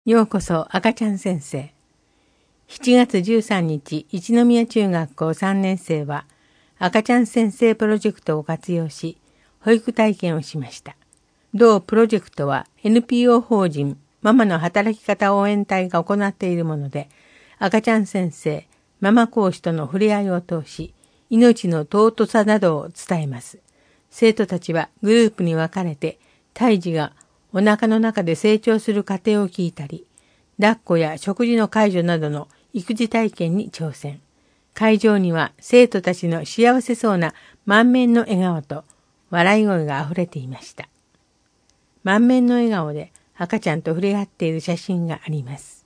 ようこそ赤ちゃん先生。7月13日、一宮中学校3年生は赤ちゃん先生プロジェクトを活用し、保育体験をしました。同プロジェクトは NPO 法人ママの働き方応援隊が行っているもので、赤ちゃん先生、ママ講師との触れ合いを通し、命の尊さなどを伝えます。生徒たちはグループに分かれて、胎児がお腹の中で成長する過程を聞いたり、抱っこや食事の介助などの育児体験に挑戦。会場には生徒たちの幸せそうな満面の笑顔と笑い声があふれていました。満面の笑顔で赤ちゃんと触れ合っている写真があります。